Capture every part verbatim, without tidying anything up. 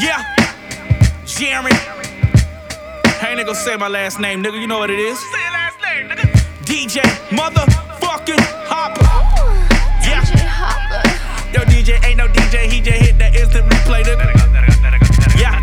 Yeah, Jeremy. I ain't gonna say my last name, nigga. You know what it is. Say your last name, nigga. D J motherfucking Hopper. Yeah. D J Hopper. Yo, D J ain't no D J. He just hit that instant replay, nigga. Yeah.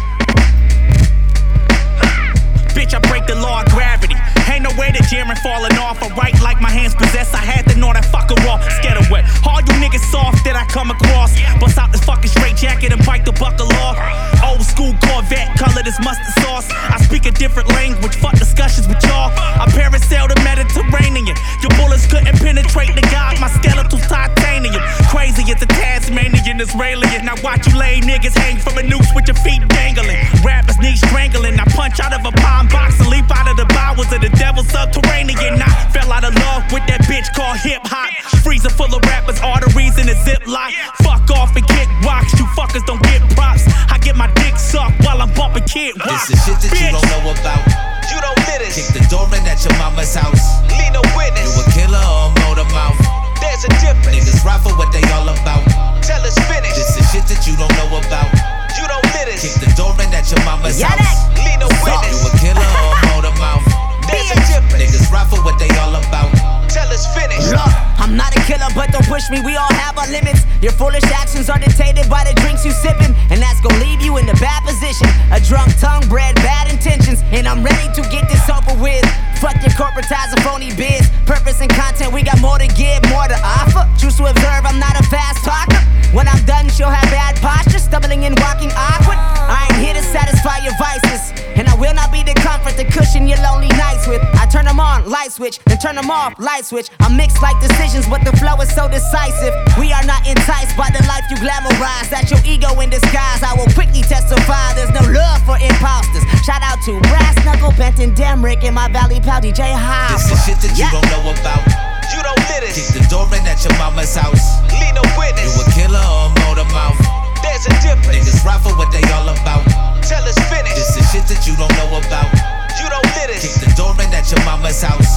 Bitch, I break the law of gravity. Ain't no way that Jeremy falling off. I write like my hands possessed. I had to know that fucker raw. Scared of what? All you niggas soft that I come across. Bust out this fucking straight jacket and bite the buckle off. Old school Corvette, color this mustard sauce. I speak a different language, fuck discussions with y'all. I parasail the Mediterranean. Your bullets couldn't penetrate the God. My skeletal's titanium. Crazy as a Tasmanian Israelian. Now watch you lame niggas hang from a noose with your feet dangling. Rappers knee strangling. I punch out of a pine box and leap out of the bowels of the devil's subterranean. I fell out of love with that bitch called hip hop. Freezer full of rappers, arteries in a ziplock. Fuck off and kick rocks. You fuckers don't get props. I get my dick sucked while I'm bumping Kid Rock. This is shit that bitch. You don't know about. You don't live this. Kick the door in at your mama's house. Leave no witness. You a killer or a motor mouth. There's a difference. Niggas rap for what they all about. Tell us finish. This is shit that you don't know about. You don't live this. Kick the door in at your mama's Yeah, house. Leave no witness. You a killer or a motor mouth. There's a difference. Niggas rap for what they all about. Tell us finish. Look, I'm not a killer, but don't push me, we all have our limits. Your foolish actions are dictated by the drinks you sippin', and that's gonna leave you in a bad position. A drunk tongue bred bad intentions, and I'm ready to get this over with. Fuck your corporatizer phony biz. Purpose and content, we got more to give, more to offer. Choose to observe, I'm not a fast talker. When I'm done, she'll have bad posture, stumbling and walking awkward. I ain't here to satisfy your vices, and I will not be the comfort to cushion your lonely nights with. I turn them on, light switch, then turn them off, light switch. I'm mixed like decisions, but the flow is so decisive. We are not enticed by the life you glamorize. That's your ego in disguise. I will quickly testify there's no love for imposters. Shout out to Brass Knuckle, Benton, Demrick, and my Valley Pal D J Hopper. This is shit that you Yeah. don't know about. You don't live this. Kick the door in at your mama's house. Leave no witness. You a killer or a motor mouth. There's a difference. Niggas rap for what they all about. Tell us finish. This is shit that you don't know about. You don't live this. Kick the door in at your mama's house.